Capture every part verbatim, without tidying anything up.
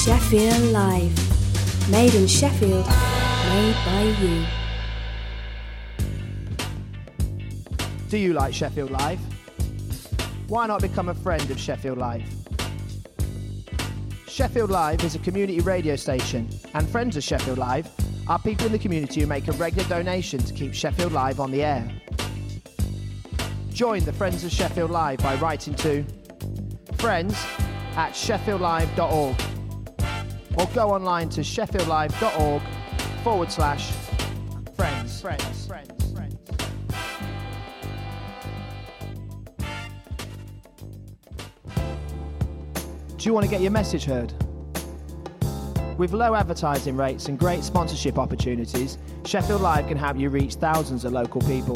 Sheffield Live. Made in Sheffield, made by you. Do you like Sheffield Live? Why not become a friend of Sheffield Live? Sheffield Live is a community radio station, and friends of Sheffield Live are people in the community who make a regular donation to keep Sheffield Live on the air. Join the Friends of Sheffield Live by writing to friends at sheffield live dot org or go online to sheffieldlive.org forward slash friends. Friends. Friends. Friends. Do you want to get your message heard? With low advertising rates and great sponsorship opportunities, Sheffield Live can help you reach thousands of local people.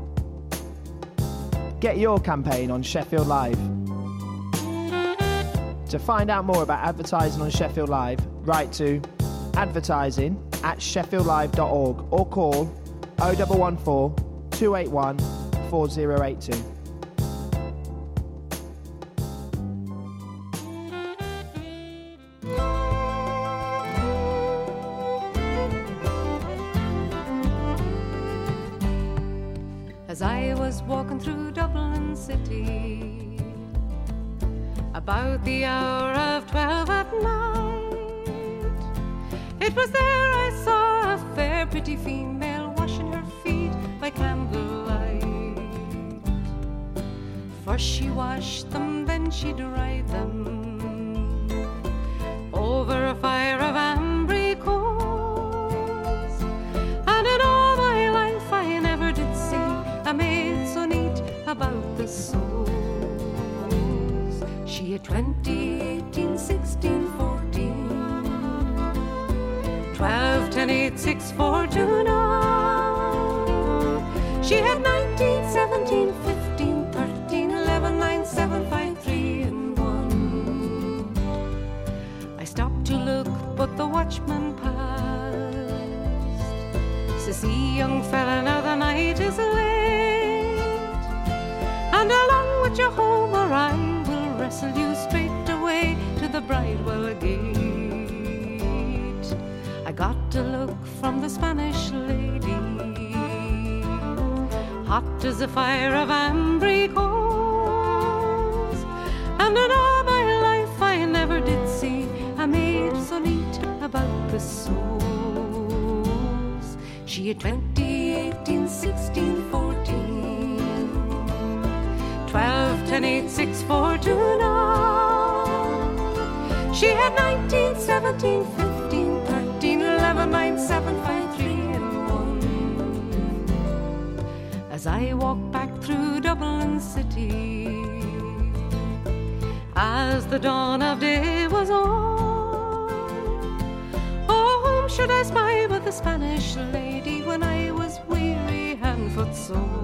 Get your campaign on Sheffield Live. To find out more about advertising on Sheffield Live, write to advertising at sheffield live dot org or call oh one one four, two eight one, four oh eight two. As I was walking through Dublin City, about the hour of twelve at night, it was there I saw a fair pretty female washing her feet by candlelight. First she washed them, then she dried them over a fire of ambry coals, and in all my life I never did see a maid so neat about the soles. She had twenty, eighteen, sixteen, fourteen, twelve, ten, eight, six, four, two, nine. She had nineteen, seventeen, fifteen, thirteen, eleven, nine, seven, five, three, and one. I stopped to look, but the watchman passed. Says, see, young fella, now the night is late, and along with your home or I will wrestle you straight away to the Bridewell gate. I got a look from the Spanish lady, hot as a fire of ambry coals, and in all my life I never did see a maid so neat about the soles. She had twenty, eighteen, sixteen, fourteen, twelve, ten, eight, six, four, two, nine. She had nineteen, seventeen, fifteen, thirteen, eleven, nine, seven, five, three, and one. As I walked back through Dublin City, as the dawn of day was on, oh, whom should I spy but the Spanish lady when I was weary, hand, foot, sore.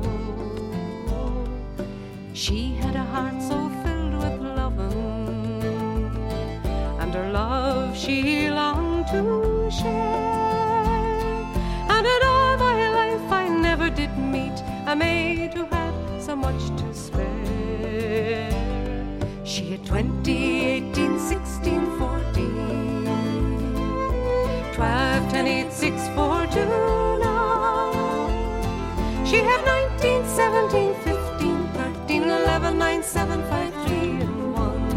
She had a heart so filled with loving, and her love she longed to share. And in all my life I never did meet a maid who had so much to spare. She had twenty, eighteen, sixteen, fourteen, twelve, ten, eight, six, four, two, nine. She had nineteen, seventeen, fifteen, eleven, nine, seven, five, three, and one.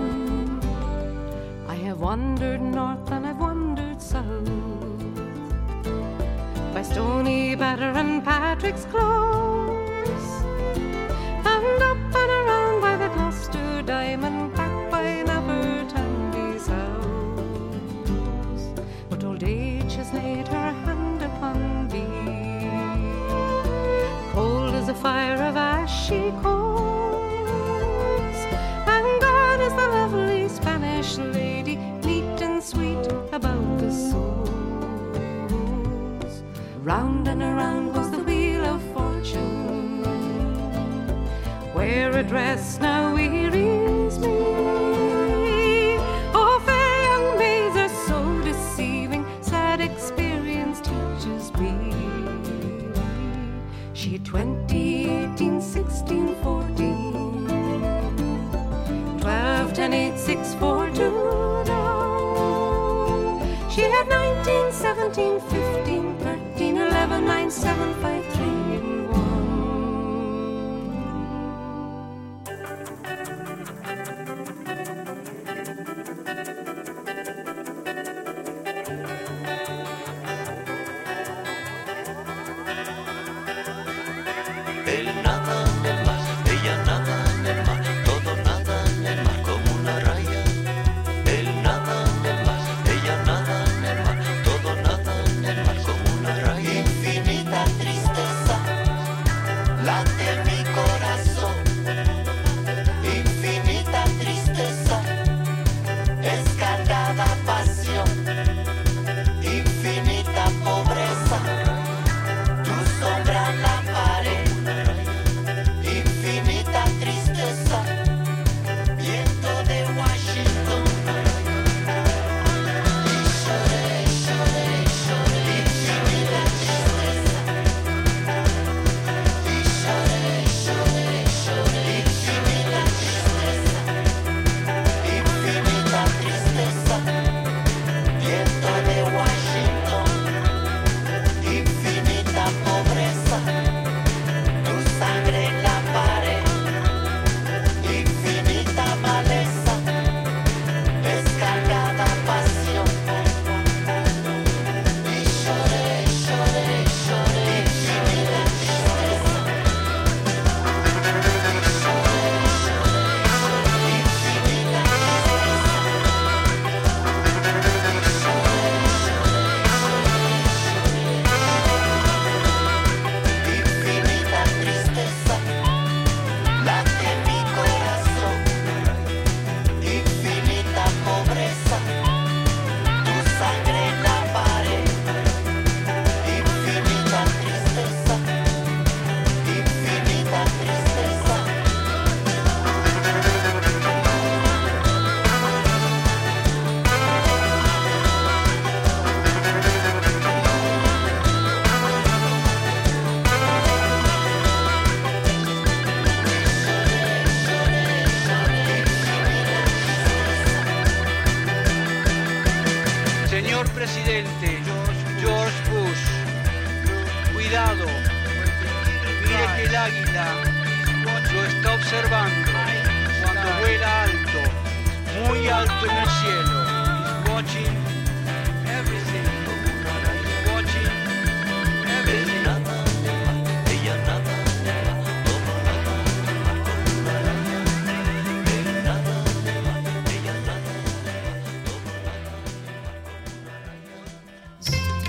I have wandered north and I've wandered south, by Stony Batter and Patrick's Close, and up and around by the Gloucester Diamond, back by Napper Tandy's house. But old age has laid her hand upon me, cold as a fire of ashy coals, and gone is the lovely Spanish lady, neat and sweet about the soles. Round and around goes the wheel of fortune, where a dress now wearies me. Oh, fair young maids are so deceiving, sad experience teaches me. She had twenty, eighteen, sixteen, fourteen, twelve, ten, eight, six, four, two, nine. She had nineteen, seventeen, fifteen, thirteen, eleven, nine, seven, five, three, and one. Él nada en el mar, ella nada en el mar, todo nada en el mar como una raya. Él nada en el mar, ella nada en el mar, todo nada en el mar como una raya. Infinita tristeza late en mi corazón, infinita tristeza, escaldada pasión, infinita pobreza, tu sombra en la pared. Infinita tristeza, viento de Washington. Y lloré, lloré, lloré, infinita tristeza. Y lloré, lloré, lloré, infinita tristeza. Infinita tristeza, viento de Washington. Infinita pobreza, tu sangre en la pared, infinita maleza, descargada pasión. Y lloré, lloré, lloré, infinita tristeza. Lloré, lloré, lloré, infinita tristeza. Lloré, lloré, lloré, infinita tristeza, late en mi corazón, infinita pobreza, tu sangre en la pared, infinita tristeza, infinita tristeza. Señor presidente George Bush, cuidado, mire que el águila lo está observando cuando vuela alto, muy alto en el cielo. He's watching everything. He's watching everything. Nada en el mar, ella nada en el mar, todo nada en el mar como una raya. Él nada en el mar, ella nada en el mar, todo nada en el mar como una raya.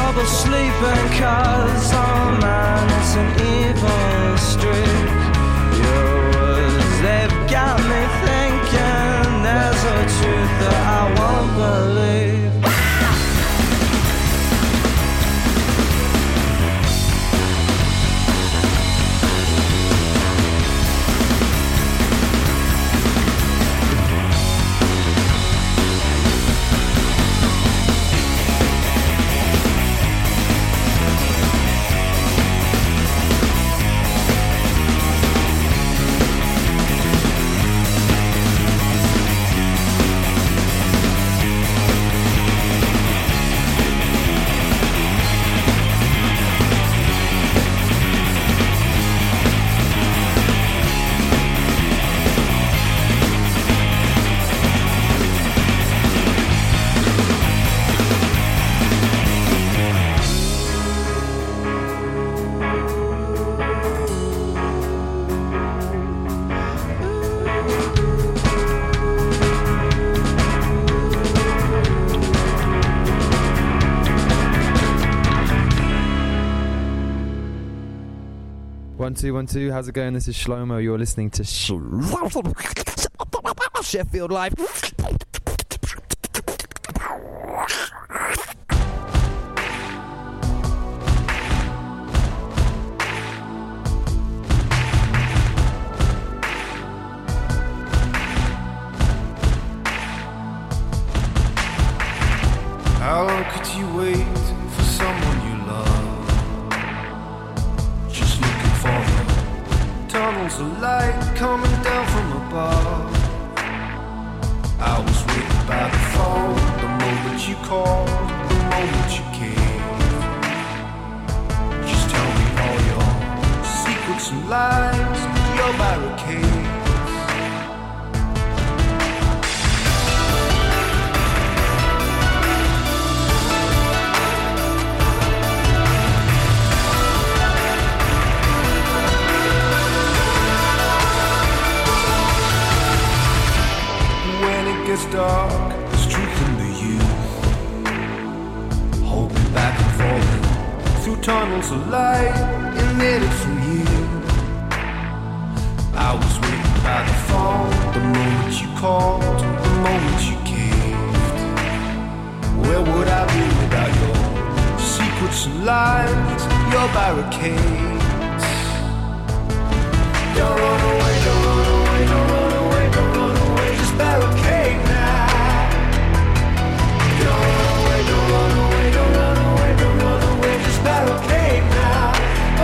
trouble sleeping, cause oh man, it's an evil street. Your words, they've got me thinking there's a truth that I won't believe. One two one two. How's it going? This is Shlomo. You're listening to Sh- Sheffield Live. How could you wait for someone you love? Just looking for them. Tunnels of light coming down from above. I was waiting by the phone, the moment you called, the moment you came. Just tell me all your secrets and lies, your barricades. It's dark, there's truth in the youth. Holding back and falling through tunnels of light, emitted from you. I was waiting by the phone, the moment you called, the moment you caved. Where would I be without your secrets and lies, your barricades? Don't run away, don't run away, don't run away, don't run away, just barricade. Barricade now. Oh.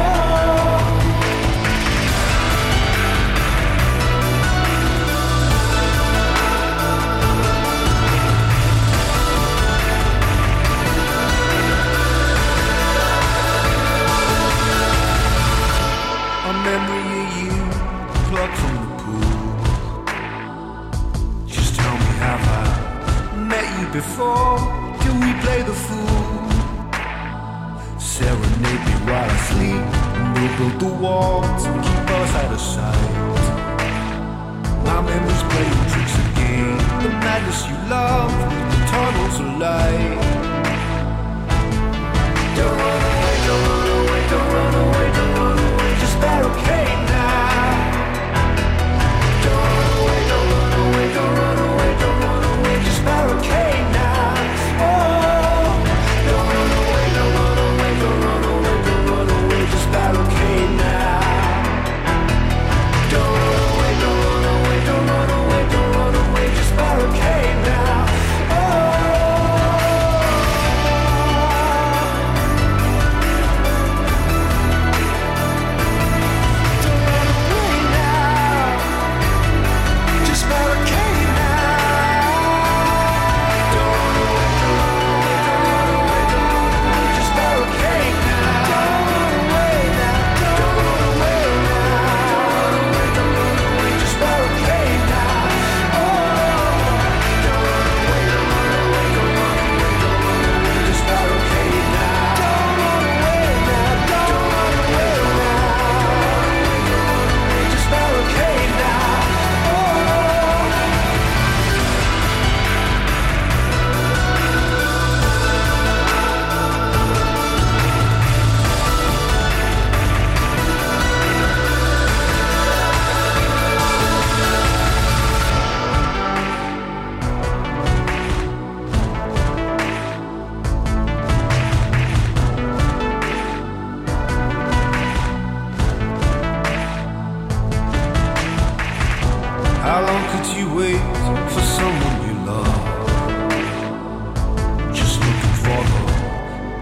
A memory of you plucked from the pool. Just tell me, have I met you before? Can we play the fool? Serenade me while I sleep, and we'll build the walls and keep us out of sight. My memories playing tricks again. The madness you love, the tunnels of light. Don't run away, don't run away, don't run away, don't run away, just barricade now. Don't run away, don't run away, don't run away, don't run away, just barricade now. Oh. Don't run away, don't run away, don't run away, don't run away, just barricade now. Don't run away, don't run away, don't run away, don't run away, just barricade now. Oh.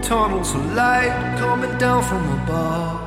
tunnels of light coming down from above.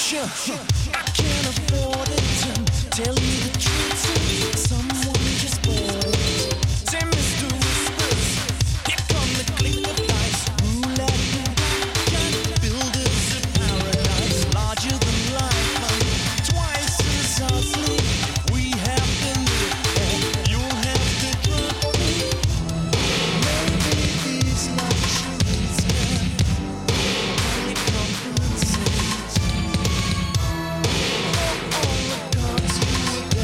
future. I can't afford it. Tell you the truth, someone just bought it. Say, Mister Whispers, here come the click of dice. Roulette and blackjack, builders of paradise, larger than life, twice as our sleep. If we have to live, you'll have to drop me. Maybe these luxuries can only compensate for all the cards you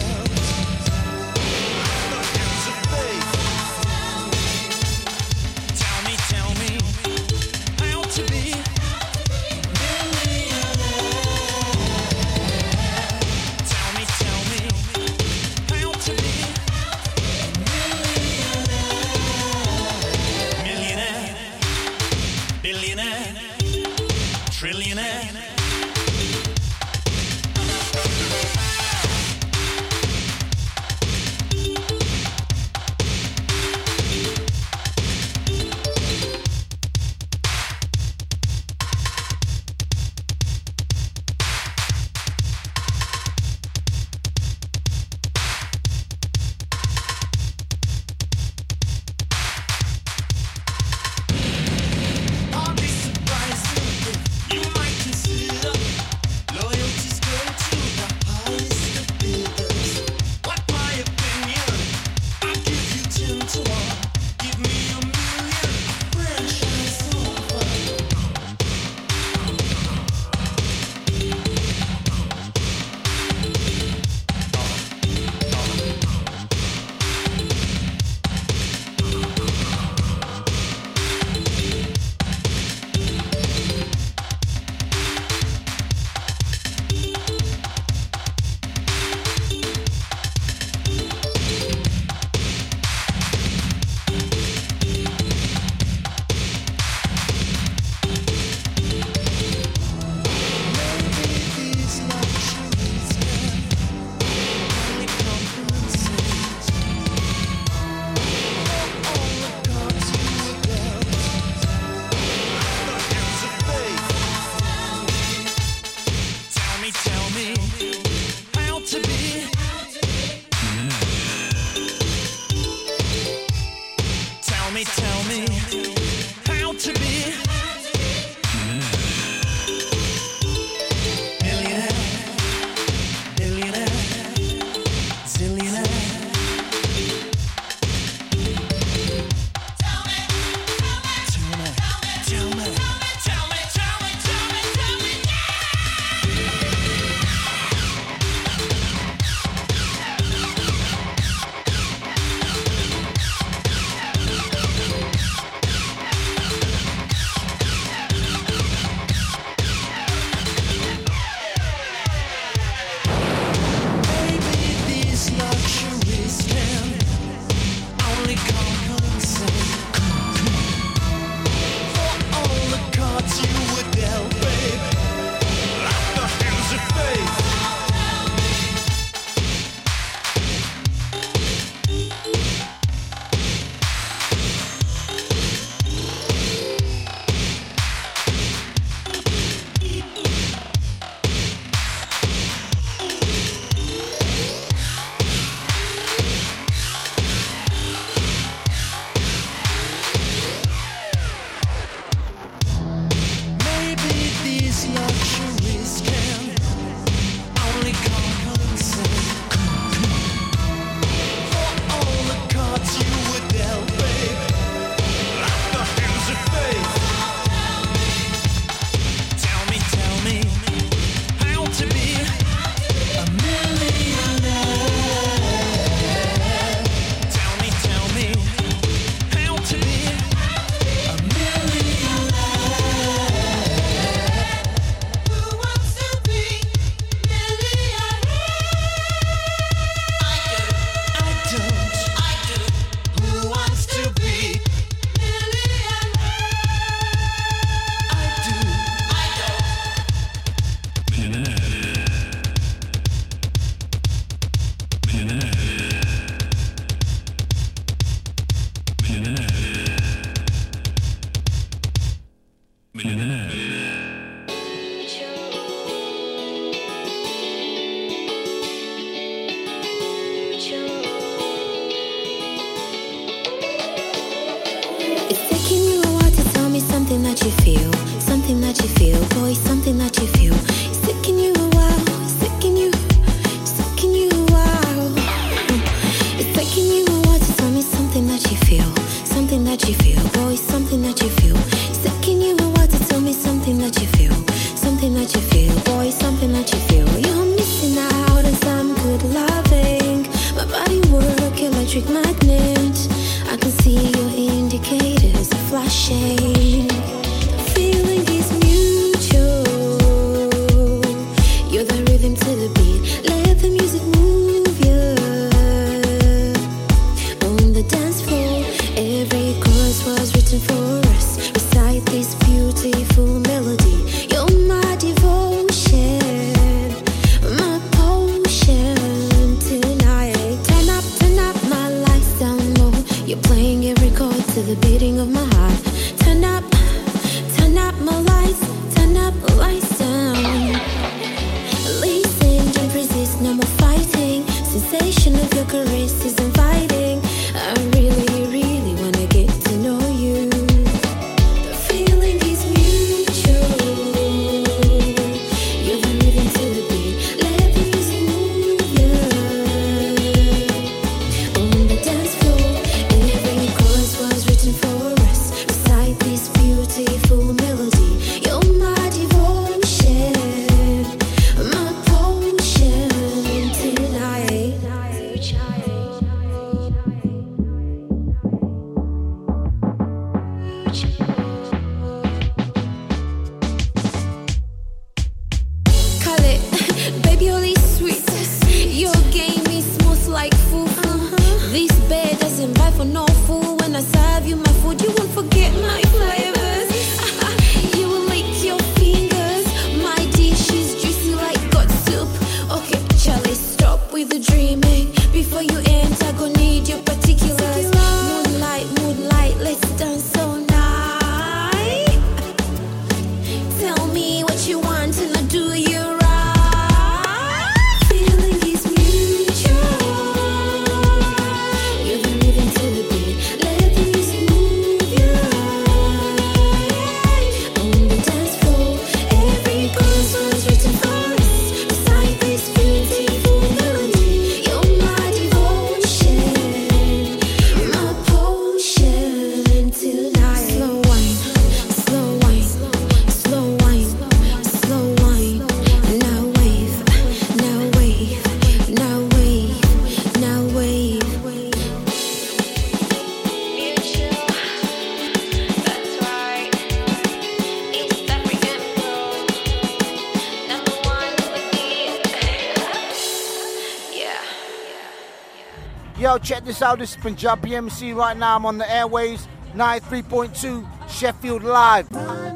You're the sweetest. Your game is smooth like fufu. This bed doesn't buy for no fool. When I serve you my food, you won't forget my flavors. You will lick your fingers. My dish is juicy like God soup. Okay, Charlie, stop with the dreaming. Before you enter, go need your particulars. Moonlight, moonlight, let's dance all night. Tell me what you want and I'll do you right. Feeling is mutual. You're the rhythm to the beat. Let the music move you right. On the dance floor, every chorus was written for us. Beside this beautiful melody, you're my devotion, my potion tonight. Slow wine, slow wine, slow wine, slow wine. Now wave, now wave, now wave, now wave. Mutual, that's right. East African girl, number one with me. Yeah. Yo, check this out. This is Punjabi M C right now. I'm on the airways, ninety-three point two Sheffield Live.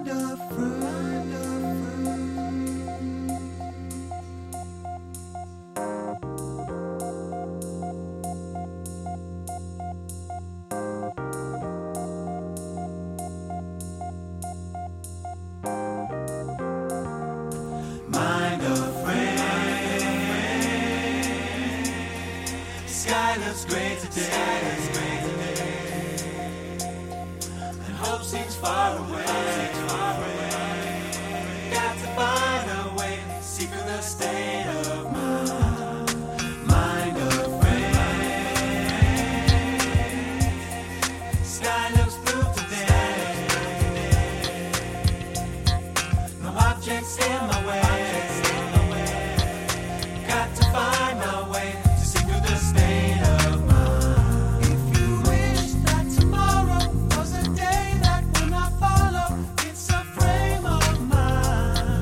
Mind a friend. Sky looks great today. And hope seems far away. Got to find a way, seek the state of mind. Mind a friend. Sky looks blue today. No objects in my way. Got to find a way to see through the state of mind. If you wish that tomorrow was a day that will not follow, it's a frame of mind.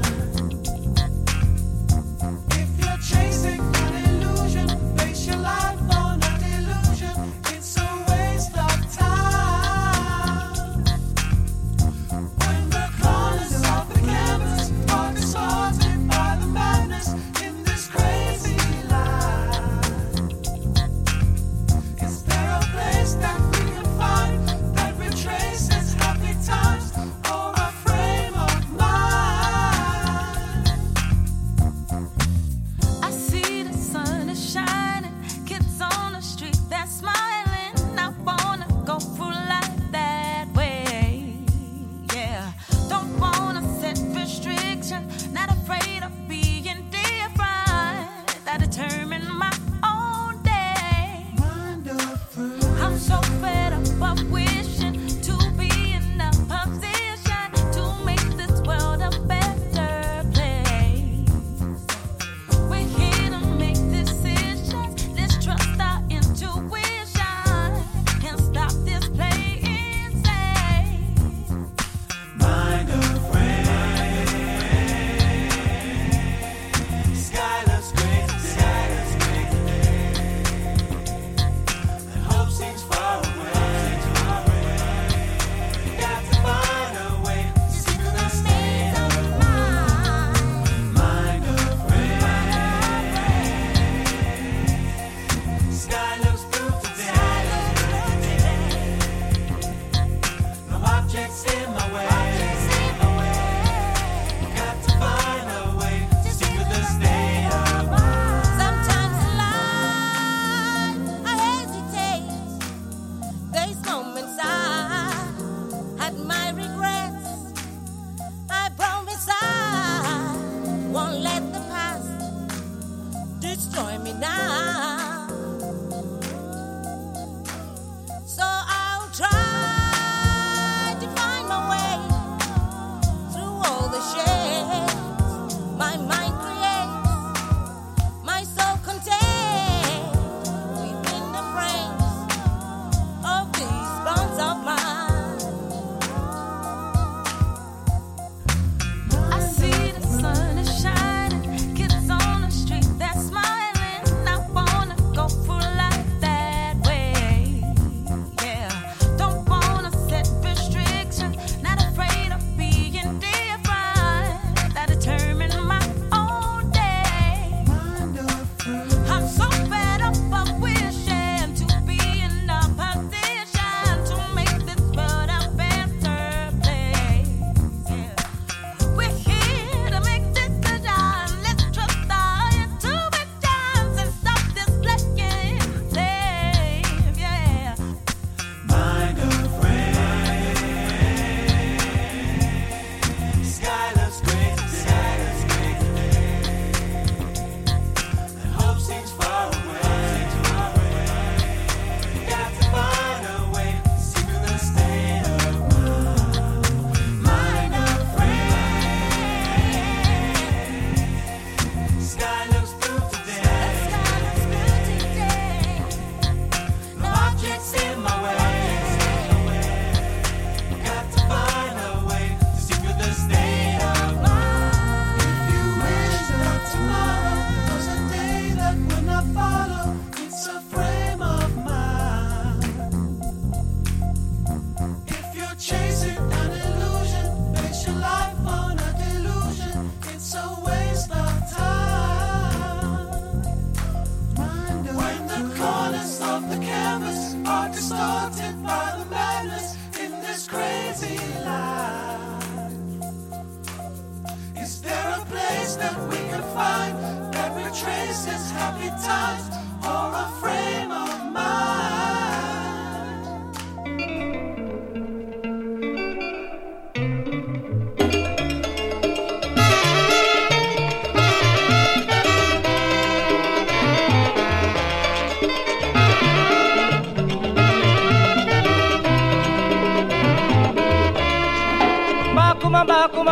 If you're chasing an illusion, base your life on that illusion. It's a waste of time. When the colors of the canvas are distorted by the madness in this crazy life, is there a place that we can find that retraces happy times or a frame of mind? I see the sun is shining, kids on the street they're smiling. I wanna go through life that way, yeah. Don't wanna set restrictions, not afraid of being different. That determine my own day. I'm so fed up of wishing to be in a position to make this world a better place. We're here to make decisions. Let's trust our intuition and stop this playing safe. Mind a friend. Sky looks great today. And hope seems far away. Got to find a way to see through the state of mind. Mind a friend. Sky looks blue today. No objects in my way. Got to find a way to see through the state of mind. Sometimes in life I hesitate. There's moments I had my regrets. I promise I won't let the past destroy me now. So I'll try to find my way through all the shades my mind creates. My soul contains within the frames of these bonds of mine. I see the sun is shining, kids on the street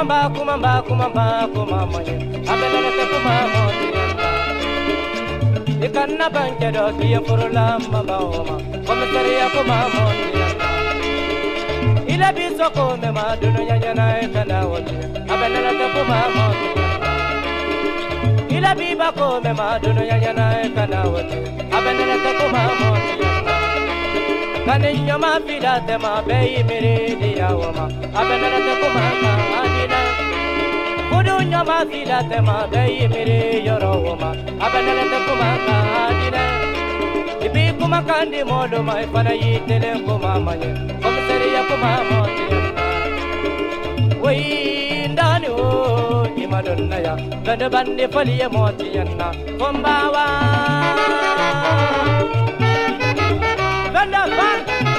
kumamba kumamba kumamba kumamba abelana te kumamba ikanna banke do kiya furula mamba oma komisariya kumamba ila biso ko me madunu nyanya kana wote abelana te kumamba ila biba ko me madunu nyanya kana wote abelana te kumamba Kaninyo ma fila te ma bei miri dia wama abenana te kumanga adina Kudunyo ma fila te ma bei miri yoro wama abenana te kumanga adina Ibi kumakandi modu ma ifana yitele kumamanye komisariya kumamoti Wai ndani o imadonna ya Ganda bandi faliye moti yanna Kumbawa Ganda bandi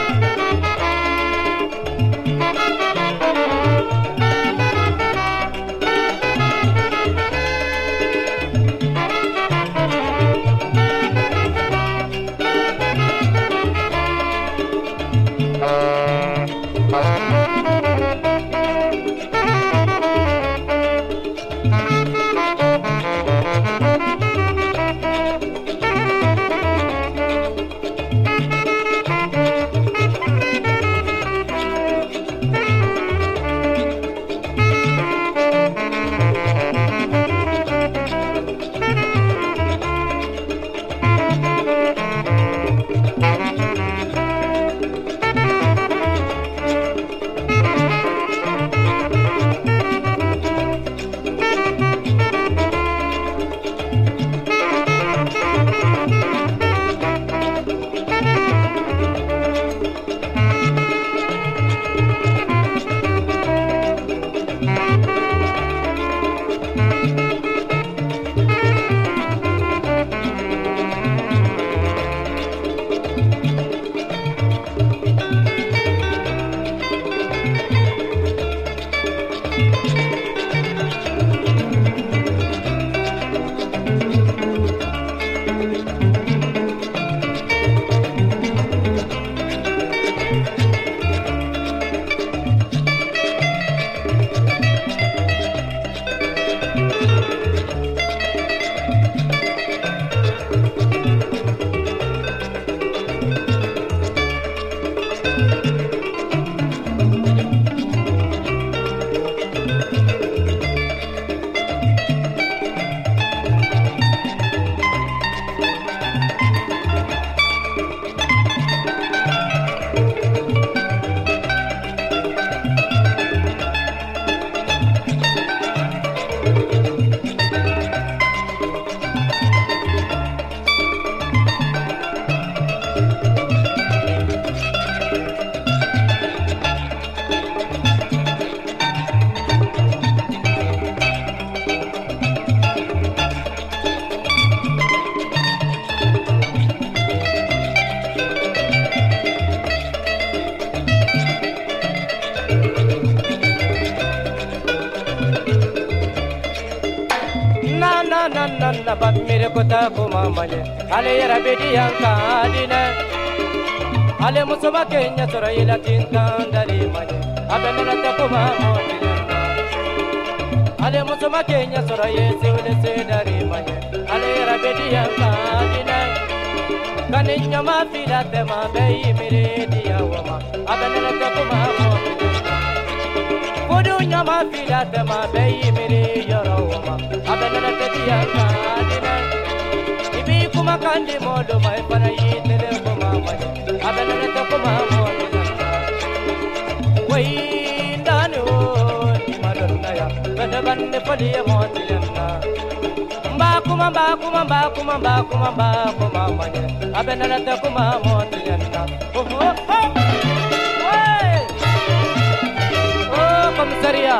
na bat mere kota kuma male ale yara bedi yanka adine ale musuma kenya sora ila tinta ndali male abena ta kuma mole ale musuma kenya sora yese ule se dari male ale yara bedi yanka adine kaninya ma fila te ma bei mere dia wama abena ta kuma mole Kudunya ma fila te ma bei mere yoro wama abena ta dia adine ibi kuma kandi modo mai para yitele kuma male abena ta kuma mole wai ndanu imadonna ya kada banne paliye motilana mba kuma mba kuma mba kuma mba kuma mba kuma male abena ta kuma motilana oh oh oh wai oh komisaria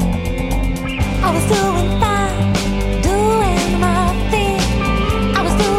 I was doing fine, doing my thing. I was doing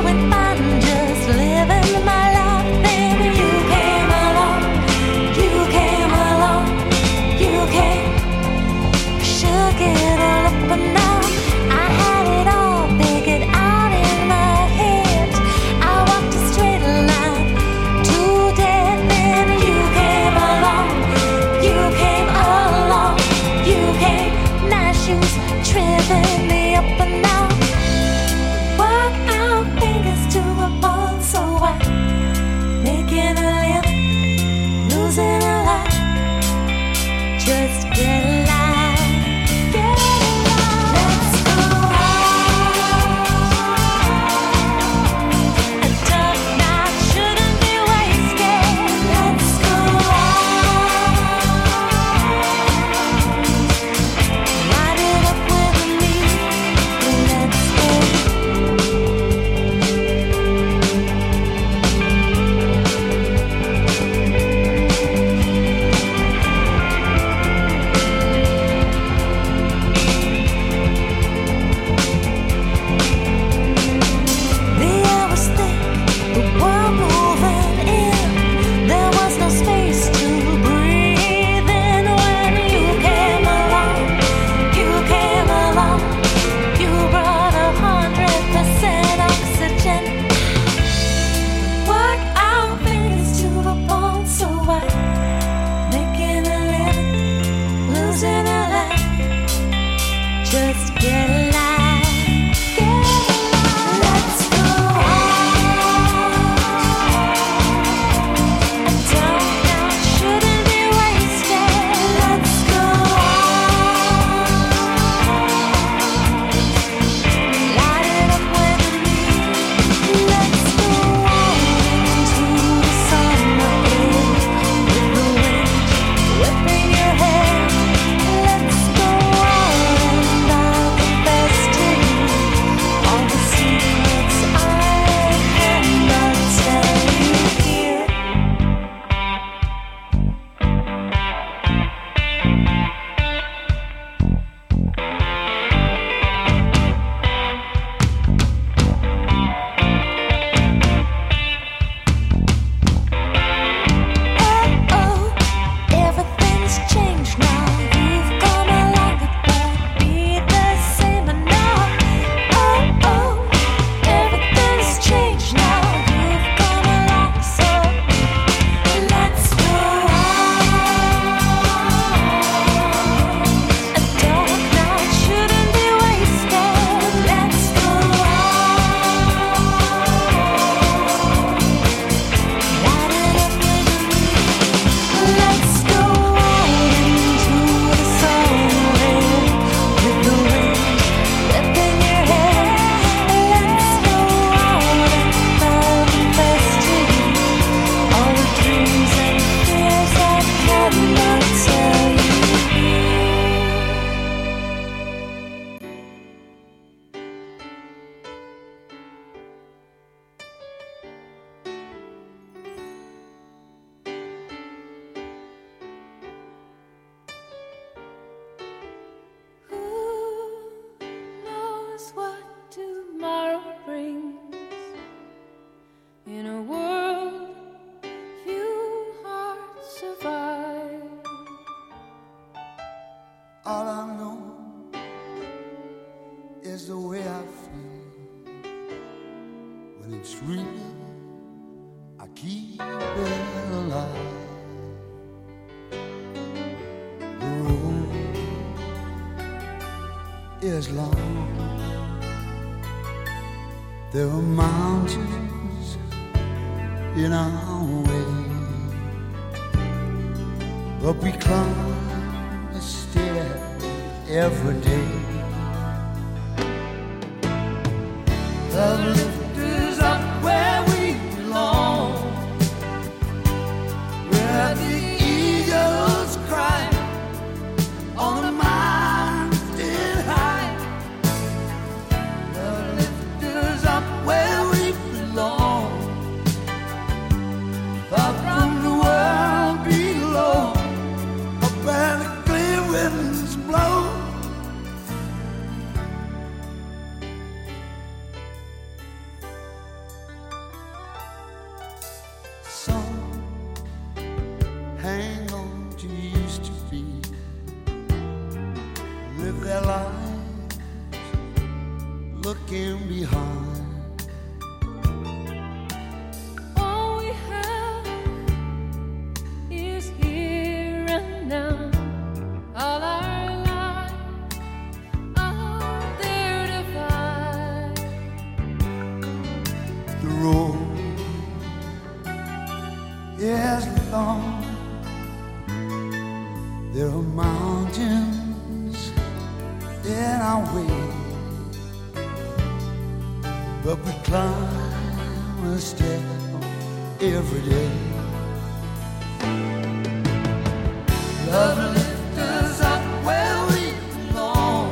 years long. There were mountains in our way, but we climbed a stair every day. Love lift us up where we belong, where the eagles cry on the mountain high. Love lift us up where we belong, far from the world below, up where the clear winds blow. Some hang on to used to be, live their lives looking behind. All we have is here and now. All our lives are there to find. The road is long. There are mountains in our way, but we climb a step every day. Love lifts us up where we belong,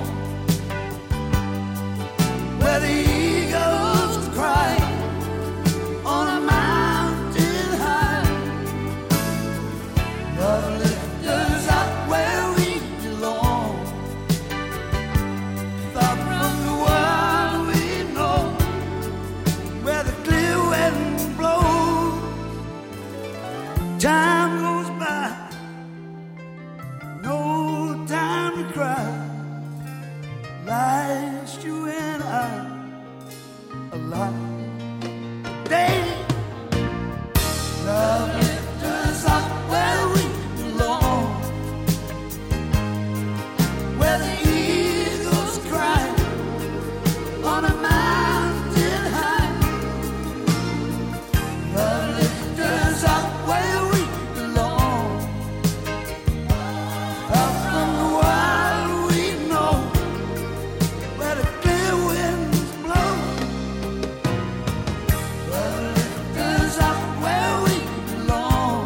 where the eagles cry on a mountain high. Love lifts us up where we belong, far from the world we know, where the clear winds blow. Time goes by, no time to cry. Life's you and I alive. Daily, love lifts us up where we belong, where the eagles cry on a mountain high. Love lifts us up where we belong, out from the world we know, where the clear winds blow. Love lifts us up where we belong,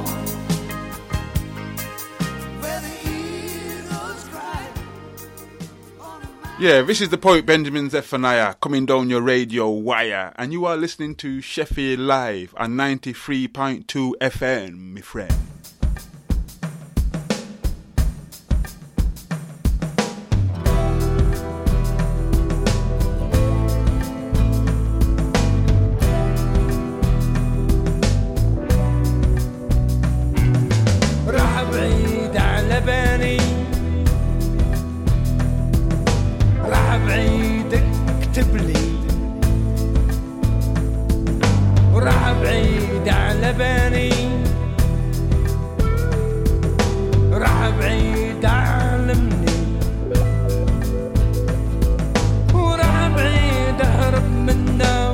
where the eagles cry. Yeah, this is the poet Benjamin Zephaniah coming down your radio wire, and you are listening to Sheffield Live on ninety-three point two F M, my friend. راح بعيد على بالي، راح بعيد اكتب لي، وراح بعيد على بالي، راح بعيد علمني، وراح بعيد اهرب منه،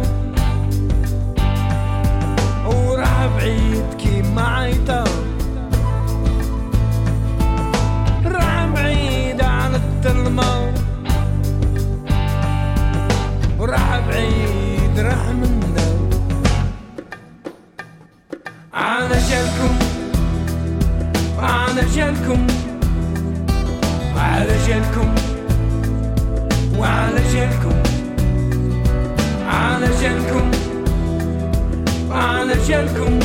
وراح بعيد كي ما عيطه، راح بعيد على الظلمه، وراح بعيد راح منه. علشانكم علشانكم علشانكم وعلشانكم علشانكم علشانكم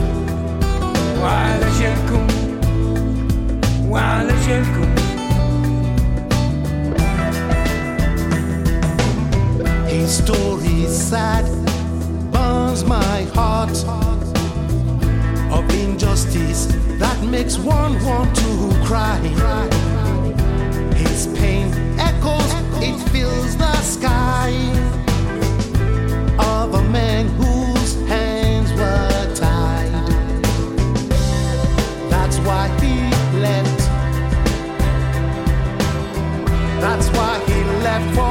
وعلشانكم وعلشانكم. His story is sad, burns my heart, of injustice that makes one want to cry. His pain echoes, it fills the sky, of a man whose hands were tied. That's why he left. That's why he left.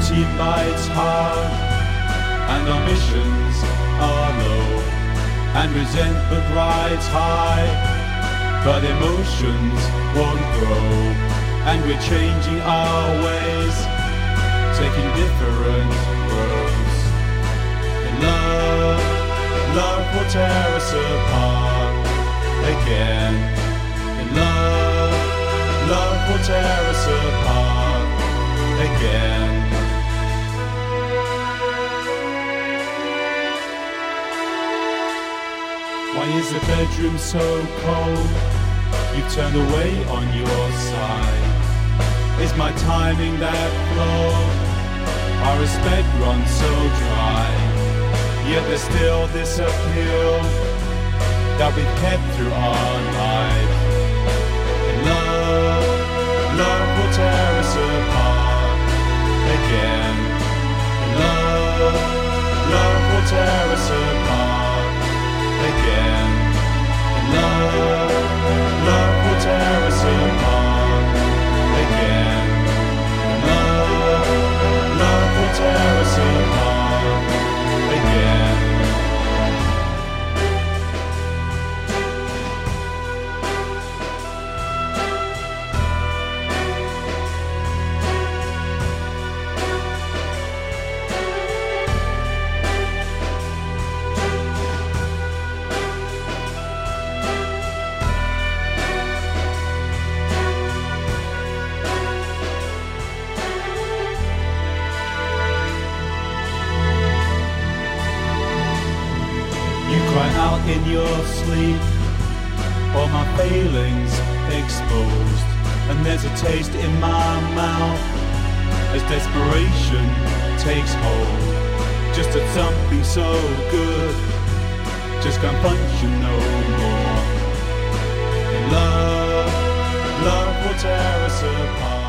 Beauty bites hard, and ambitions are low, and resentment rides high, but emotions won't grow, and we're changing our ways, taking different roads. And love, love will tear us apart again. And love, love will tear us apart again. Why is the bedroom so cold? You've turned away on your side. Is my timing that flawed? Our respect runs so dry. Yet there's still this appeal that we've kept through our life. And love, love will tear us apart again. And love, love will tear us apart again. And love, love will tear us apart again. And love, love will tear us apart again. In your sleep, all my failings exposed, and there's a taste in my mouth as desperation takes hold. Just that something so good just can't function no more. And love, love will tear us apart.